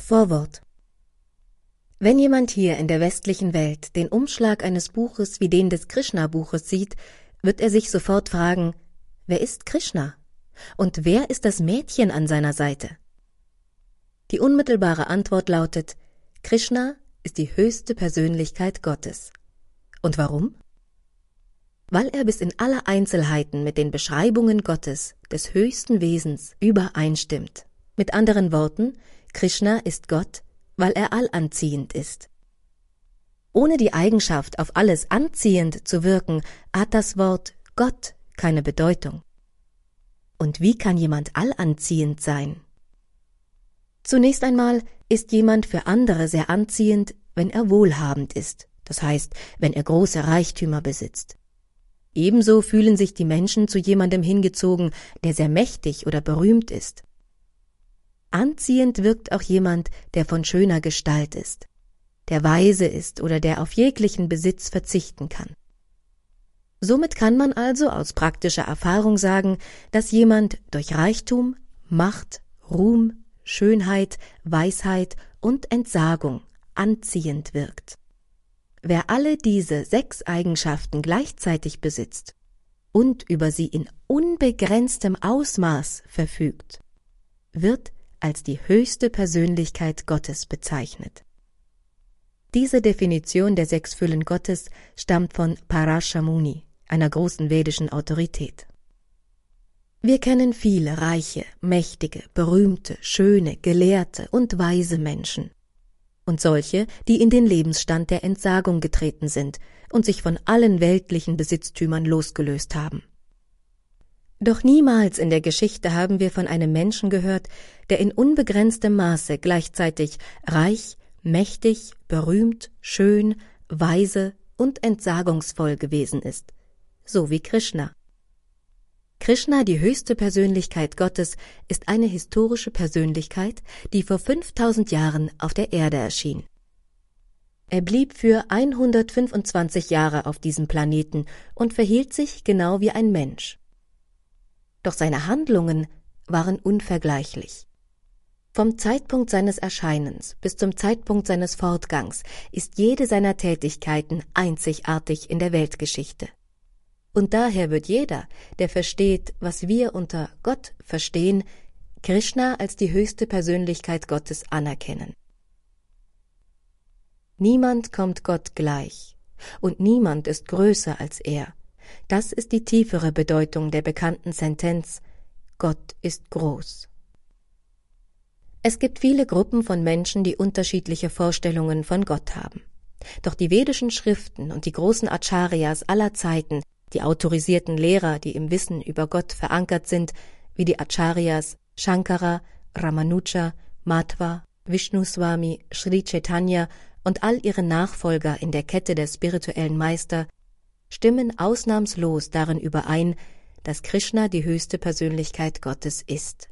Vorwort. Wenn jemand hier in der westlichen Welt den Umschlag eines Buches wie den des Krishna-Buches sieht, wird er sich sofort fragen, wer ist Krishna? Und wer ist das Mädchen an seiner Seite? Die unmittelbare Antwort lautet, Krishna ist die höchste Persönlichkeit Gottes. Und warum? Weil er bis in alle Einzelheiten mit den Beschreibungen Gottes, des höchsten Wesens, übereinstimmt. Mit anderen Worten, Krishna ist Gott, weil er allanziehend ist. Ohne die Eigenschaft, auf alles anziehend zu wirken, hat das Wort Gott keine Bedeutung. Und wie kann jemand allanziehend sein? Zunächst einmal ist jemand für andere sehr anziehend, wenn er wohlhabend ist, das heißt, wenn er große Reichtümer besitzt. Ebenso fühlen sich die Menschen zu jemandem hingezogen, der sehr mächtig oder berühmt ist. Anziehend wirkt auch jemand, der von schöner Gestalt ist, der weise ist oder der auf jeglichen Besitz verzichten kann. Somit kann man also aus praktischer Erfahrung sagen, dass jemand durch Reichtum, Macht, Ruhm, Schönheit, Weisheit und Entsagung anziehend wirkt. Wer alle diese 6 Eigenschaften gleichzeitig besitzt und über sie in unbegrenztem Ausmaß verfügt, wird als die höchste Persönlichkeit Gottes bezeichnet. Diese Definition der 6 Füllen Gottes stammt von Parasha Muni, einer großen vedischen Autorität. Wir kennen viele reiche, mächtige, berühmte, schöne, gelehrte und weise Menschen. Und solche, die in den Lebensstand der Entsagung getreten sind und sich von allen weltlichen Besitztümern losgelöst haben. Doch niemals in der Geschichte haben wir von einem Menschen gehört, der in unbegrenztem Maße gleichzeitig reich, mächtig, berühmt, schön, weise und entsagungsvoll gewesen ist, so wie Krishna. Krishna, die höchste Persönlichkeit Gottes, ist eine historische Persönlichkeit, die vor 5000 Jahren auf der Erde erschien. Er blieb für 125 Jahre auf diesem Planeten und verhielt sich genau wie ein Mensch. Doch seine Handlungen waren unvergleichlich. Vom Zeitpunkt seines Erscheinens bis zum Zeitpunkt seines Fortgangs ist jede seiner Tätigkeiten einzigartig in der Weltgeschichte. Und daher wird jeder, der versteht, was wir unter Gott verstehen, Krishna als die höchste Persönlichkeit Gottes anerkennen. Niemand kommt Gott gleich und niemand ist größer als er. Das ist die tiefere Bedeutung der bekannten Sentenz, Gott ist groß. Es gibt viele Gruppen von Menschen, die unterschiedliche Vorstellungen von Gott haben. Doch die vedischen Schriften und die großen Acharyas aller Zeiten, die autorisierten Lehrer, die im Wissen über Gott verankert sind, wie die Acharyas Shankara, Ramanuja, Madhva, Vishnuswami, Sri Chaitanya und all ihre Nachfolger in der Kette der spirituellen Meister, stimmen ausnahmslos darin überein, dass Krishna die höchste Persönlichkeit Gottes ist.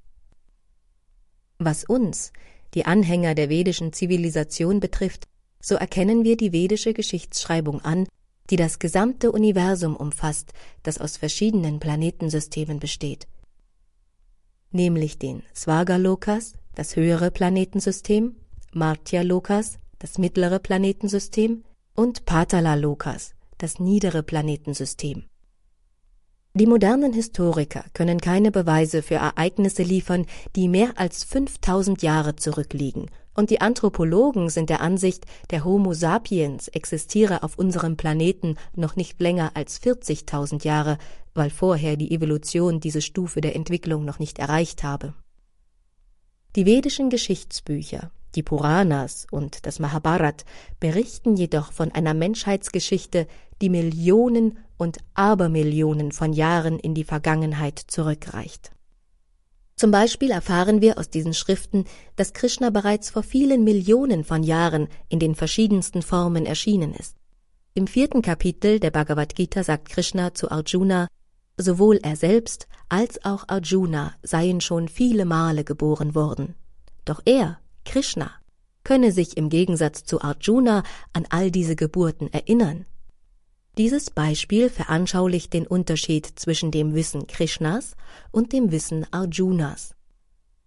Was uns, die Anhänger der vedischen Zivilisation betrifft, so erkennen wir die vedische Geschichtsschreibung an, die das gesamte Universum umfasst, das aus verschiedenen Planetensystemen besteht, nämlich den Svargalokas, das höhere Planetensystem, Martya-Lokas, das mittlere Planetensystem und Patala-Lokas, das niedere Planetensystem. Die modernen Historiker können keine Beweise für Ereignisse liefern, die mehr als 5000 Jahre zurückliegen, und die Anthropologen sind der Ansicht, der Homo sapiens existiere auf unserem Planeten noch nicht länger als 40.000 Jahre, weil vorher die Evolution diese Stufe der Entwicklung noch nicht erreicht habe. Die vedischen Geschichtsbücher, die Puranas und das Mahabharat berichten jedoch von einer Menschheitsgeschichte, die Millionen und Abermillionen von Jahren in die Vergangenheit zurückreicht. Zum Beispiel erfahren wir aus diesen Schriften, dass Krishna bereits vor vielen Millionen von Jahren in den verschiedensten Formen erschienen ist. Im 4. Kapitel der Bhagavad Gita sagt Krishna zu Arjuna, sowohl er selbst als auch Arjuna seien schon viele Male geboren worden. Doch er, Krishna, könne sich im Gegensatz zu Arjuna an all diese Geburten erinnern. Dieses Beispiel veranschaulicht den Unterschied zwischen dem Wissen Krishnas und dem Wissen Arjunas.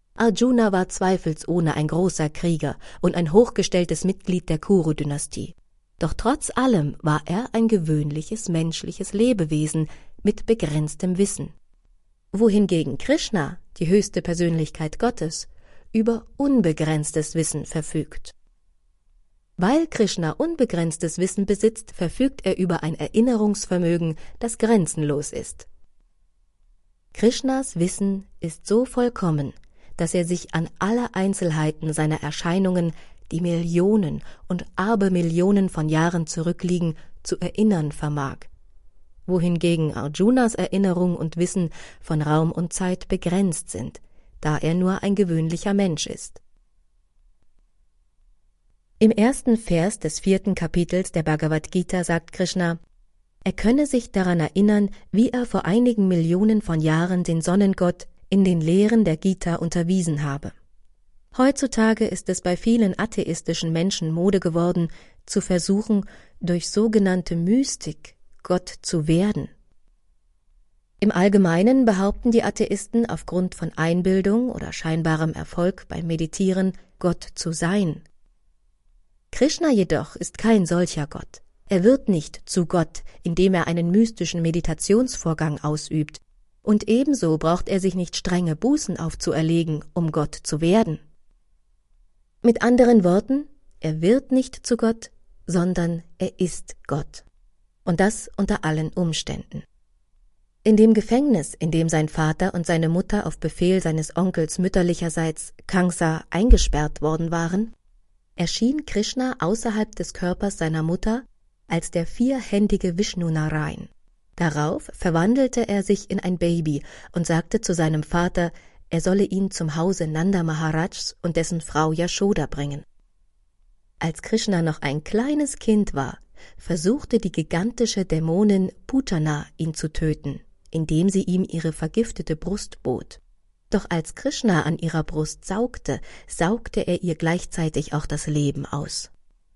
Arjuna war zweifelsohne ein großer Krieger und ein hochgestelltes Mitglied der Kuru-Dynastie. Doch trotz allem war er ein gewöhnliches menschliches Lebewesen mit begrenztem Wissen. Wohingegen Krishna, die höchste Persönlichkeit Gottes, über unbegrenztes Wissen verfügt. Weil Krishna unbegrenztes Wissen besitzt, verfügt er über ein Erinnerungsvermögen, das grenzenlos ist. Krishnas Wissen ist so vollkommen, dass er sich an alle Einzelheiten seiner Erscheinungen, die Millionen und Abermillionen von Jahren zurückliegen, zu erinnern vermag, wohingegen Arjunas Erinnerung und Wissen von Raum und Zeit begrenzt sind, da er nur ein gewöhnlicher Mensch ist. Im 1. Vers des 4. Kapitels der Bhagavad Gita sagt Krishna, er könne sich daran erinnern, wie er vor einigen Millionen von Jahren den Sonnengott in den Lehren der Gita unterwiesen habe. Heutzutage ist es bei vielen atheistischen Menschen Mode geworden, zu versuchen, durch sogenannte Mystik Gott zu werden. Im Allgemeinen behaupten die Atheisten aufgrund von Einbildung oder scheinbarem Erfolg beim Meditieren, Gott zu sein. Krishna jedoch ist kein solcher Gott. Er wird nicht zu Gott, indem er einen mystischen Meditationsvorgang ausübt, und ebenso braucht er sich nicht strenge Bußen aufzuerlegen, um Gott zu werden. Mit anderen Worten, er wird nicht zu Gott, sondern er ist Gott. Und das unter allen Umständen. In dem Gefängnis, in dem sein Vater und seine Mutter auf Befehl seines Onkels mütterlicherseits Kamsa eingesperrt worden waren, erschien Krishna außerhalb des Körpers seiner Mutter als der vierhändige Vishnu Narayan. Darauf verwandelte er sich in ein Baby und sagte zu seinem Vater, er solle ihn zum Hause Nanda Maharajs und dessen Frau Yashoda bringen. Als Krishna noch ein kleines Kind war, versuchte die gigantische Dämonin Putana ihn zu töten, indem sie ihm ihre vergiftete Brust bot. Doch als Krishna an ihrer Brust saugte er ihr gleichzeitig auch das Leben aus.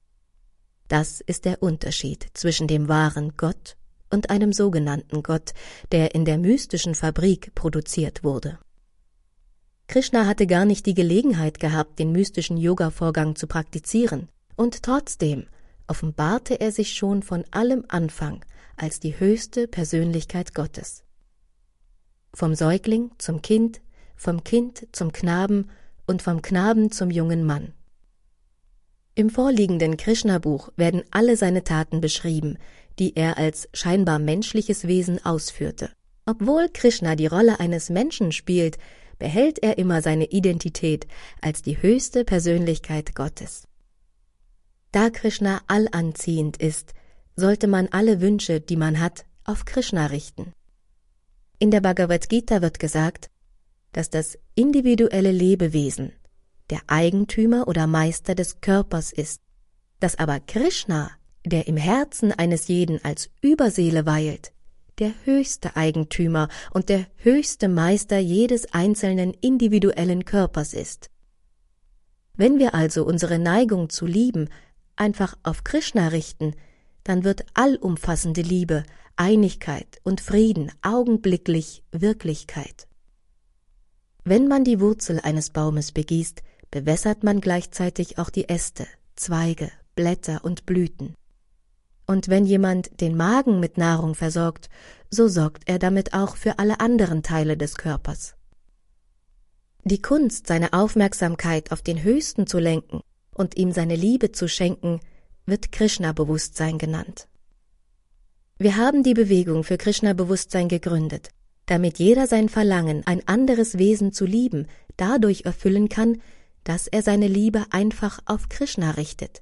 Das ist der Unterschied zwischen dem wahren Gott und einem sogenannten Gott, der in der mystischen Fabrik produziert wurde. Krishna hatte gar nicht die Gelegenheit gehabt, den mystischen Yoga-Vorgang zu praktizieren, und trotzdem offenbarte er sich schon von allem Anfang als die höchste Persönlichkeit Gottes. Vom Säugling zum Kind, vom Kind zum Knaben und vom Knaben zum jungen Mann. Im vorliegenden Krishna-Buch werden alle seine Taten beschrieben, die er als scheinbar menschliches Wesen ausführte. Obwohl Krishna die Rolle eines Menschen spielt, behält er immer seine Identität als die höchste Persönlichkeit Gottes. Da Krishna allanziehend ist, sollte man alle Wünsche, die man hat, auf Krishna richten. In der Bhagavad Gita wird gesagt, dass das individuelle Lebewesen der Eigentümer oder Meister des Körpers ist, dass aber Krishna, der im Herzen eines jeden als Überseele weilt, der höchste Eigentümer und der höchste Meister jedes einzelnen individuellen Körpers ist. Wenn wir also unsere Neigung zu lieben einfach auf Krishna richten, dann wird allumfassende Liebe, Einigkeit und Frieden augenblicklich Wirklichkeit. Wenn man die Wurzel eines Baumes begießt, bewässert man gleichzeitig auch die Äste, Zweige, Blätter und Blüten. Und wenn jemand den Magen mit Nahrung versorgt, so sorgt er damit auch für alle anderen Teile des Körpers. Die Kunst, seine Aufmerksamkeit auf den Höchsten zu lenken und ihm seine Liebe zu schenken, wird Krishna-Bewusstsein genannt. Wir haben die Bewegung für Krishna-Bewusstsein gegründet, damit jeder sein Verlangen, ein anderes Wesen zu lieben, dadurch erfüllen kann, dass er seine Liebe einfach auf Krishna richtet.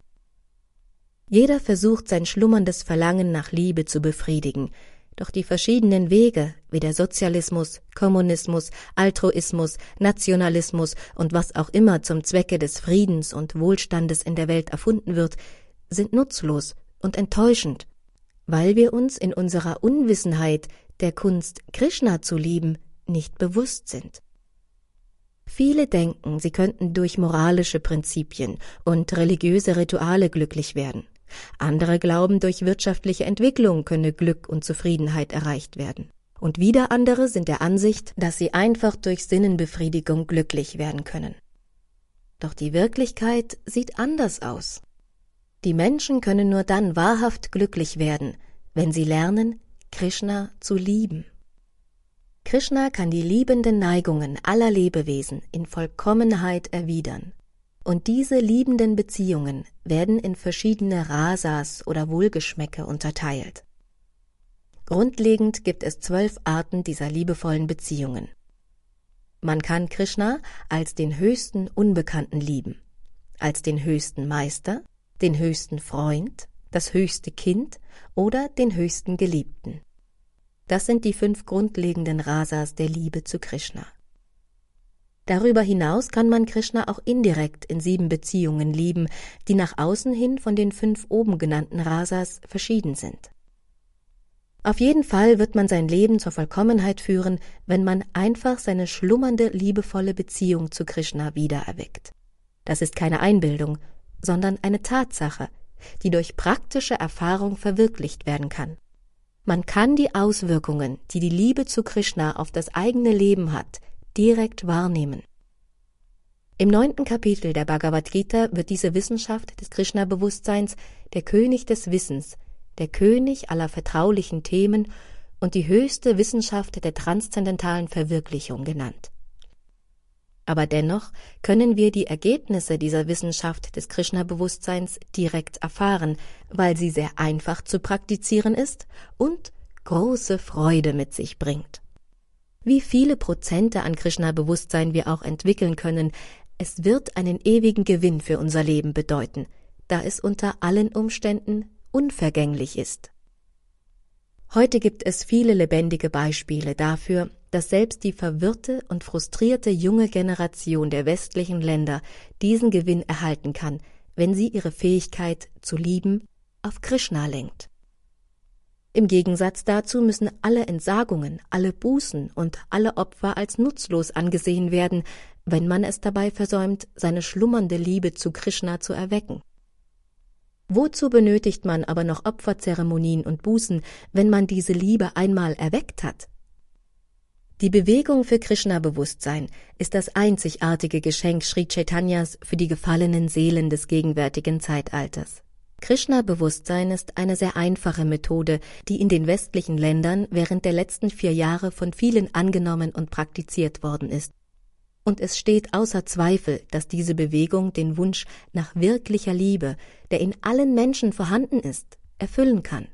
Jeder versucht, sein schlummerndes Verlangen nach Liebe zu befriedigen, doch die verschiedenen Wege, wie der Sozialismus, Kommunismus, Altruismus, Nationalismus und was auch immer zum Zwecke des Friedens und Wohlstandes in der Welt erfunden wird, sind nutzlos und enttäuschend, weil wir uns in unserer Unwissenheit der Kunst, Krishna zu lieben, nicht bewusst sind. Viele denken, sie könnten durch moralische Prinzipien und religiöse Rituale glücklich werden. Andere glauben, durch wirtschaftliche Entwicklung könne Glück und Zufriedenheit erreicht werden. Und wieder andere sind der Ansicht, dass sie einfach durch Sinnenbefriedigung glücklich werden können. Doch die Wirklichkeit sieht anders aus. Die Menschen können nur dann wahrhaft glücklich werden, wenn sie lernen, Krishna zu lieben. Krishna kann die liebenden Neigungen aller Lebewesen in Vollkommenheit erwidern. Und diese liebenden Beziehungen werden in verschiedene Rasas oder Wohlgeschmäcke unterteilt. Grundlegend gibt es 12 Arten dieser liebevollen Beziehungen. Man kann Krishna als den höchsten Unbekannten lieben, als den höchsten Meister, den höchsten Freund, das höchste Kind oder den höchsten Geliebten. Das sind die 5 grundlegenden Rasas der Liebe zu Krishna. Darüber hinaus kann man Krishna auch indirekt in 7 Beziehungen lieben, die nach außen hin von den 5 oben genannten Rasas verschieden sind. Auf jeden Fall wird man sein Leben zur Vollkommenheit führen, wenn man einfach seine schlummernde, liebevolle Beziehung zu Krishna wiedererweckt. Das ist keine Einbildung, sondern eine Tatsache, die durch praktische Erfahrung verwirklicht werden kann. Man kann die Auswirkungen, die die Liebe zu Krishna auf das eigene Leben hat, direkt wahrnehmen. Im 9. Kapitel der Bhagavad Gita wird diese Wissenschaft des Krishna-Bewusstseins der König des Wissens, der König aller vertraulichen Themen und die höchste Wissenschaft der transzendentalen Verwirklichung genannt. Aber dennoch können wir die Ergebnisse dieser Wissenschaft des Krishna-Bewusstseins direkt erfahren, weil sie sehr einfach zu praktizieren ist und große Freude mit sich bringt. Wie viele Prozente an Krishna-Bewusstsein wir auch entwickeln können, es wird einen ewigen Gewinn für unser Leben bedeuten, da es unter allen Umständen unvergänglich ist. Heute gibt es viele lebendige Beispiele dafür, dass selbst die verwirrte und frustrierte junge Generation der westlichen Länder diesen Gewinn erhalten kann, wenn sie ihre Fähigkeit zu lieben auf Krishna lenkt. Im Gegensatz dazu müssen alle Entsagungen, alle Bußen und alle Opfer als nutzlos angesehen werden, wenn man es dabei versäumt, seine schlummernde Liebe zu Krishna zu erwecken. Wozu benötigt man aber noch Opferzeremonien und Bußen, wenn man diese Liebe einmal erweckt hat? Die Bewegung für Krishna-Bewusstsein ist das einzigartige Geschenk Sri Chaitanyas für die gefallenen Seelen des gegenwärtigen Zeitalters. Krishna-Bewusstsein ist eine sehr einfache Methode, die in den westlichen Ländern während der letzten 4 Jahre von vielen angenommen und praktiziert worden ist. Und es steht außer Zweifel, dass diese Bewegung den Wunsch nach wirklicher Liebe, der in allen Menschen vorhanden ist, erfüllen kann.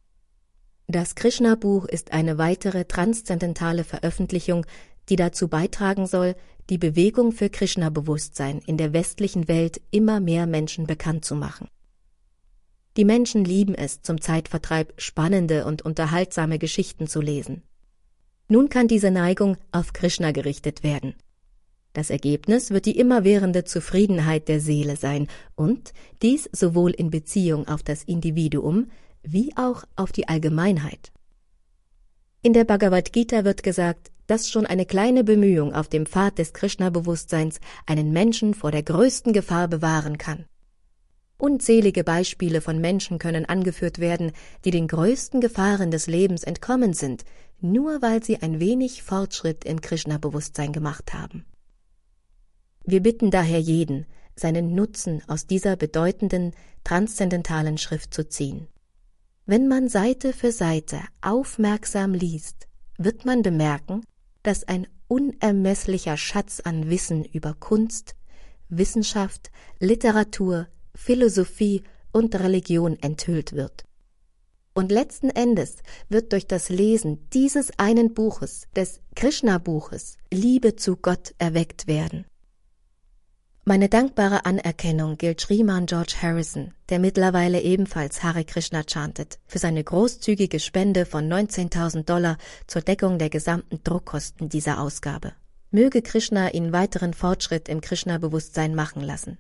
Das Krishna-Buch ist eine weitere transzendentale Veröffentlichung, die dazu beitragen soll, die Bewegung für Krishna-Bewusstsein in der westlichen Welt immer mehr Menschen bekannt zu machen. Die Menschen lieben es, zum Zeitvertreib spannende und unterhaltsame Geschichten zu lesen. Nun kann diese Neigung auf Krishna gerichtet werden. Das Ergebnis wird die immerwährende Zufriedenheit der Seele sein und dies sowohl in Beziehung auf das Individuum wie auch auf die Allgemeinheit. In der Bhagavad Gita wird gesagt, dass schon eine kleine Bemühung auf dem Pfad des Krishna-Bewusstseins einen Menschen vor der größten Gefahr bewahren kann. Unzählige Beispiele von Menschen können angeführt werden, die den größten Gefahren des Lebens entkommen sind, nur weil sie ein wenig Fortschritt im Krishna-Bewusstsein gemacht haben. Wir bitten daher jeden, seinen Nutzen aus dieser bedeutenden, transzendentalen Schrift zu ziehen. Wenn man Seite für Seite aufmerksam liest, wird man bemerken, dass ein unermesslicher Schatz an Wissen über Kunst, Wissenschaft, Literatur, Philosophie und Religion enthüllt wird. Und letzten Endes wird durch das Lesen dieses einen Buches, des Krishna-Buches, Liebe zu Gott erweckt werden. Meine dankbare Anerkennung gilt Sriman George Harrison, der mittlerweile ebenfalls Hare Krishna chantet, für seine großzügige Spende von $19.000 zur Deckung der gesamten Druckkosten dieser Ausgabe. Möge Krishna ihn weiteren Fortschritt im Krishna-Bewusstsein machen lassen.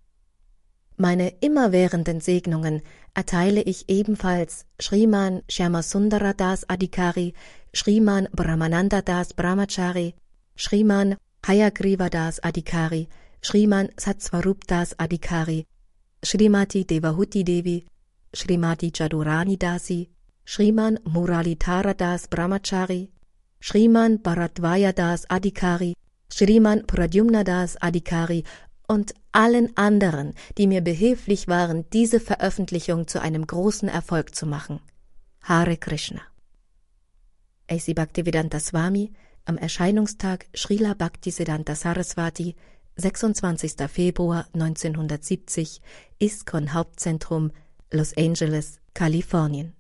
Meine immerwährenden Segnungen erteile ich ebenfalls Sriman Shyamasundara Das Adhikari, Sriman Brahmananda Das Brahmachari, Sriman Hayagriva Das Adhikari, Sriman Satsvarup Das Adhikari, Srimati Devahuti Devi, Srimati Jadurani Dasi, Sriman Muralitara Das Brahmachari, Shriman Bharadwaja Das Adhikari, Shriman Pradyumna Das Adhikari und allen anderen, die mir behilflich waren, diese Veröffentlichung zu einem großen Erfolg zu machen. Hare Krishna. A.C. Bhaktivedanta Swami, am Erscheinungstag Srila Bhaktisiddhanta Saraswati, 26. Februar 1970, ISKCON Hauptzentrum, Los Angeles, Kalifornien.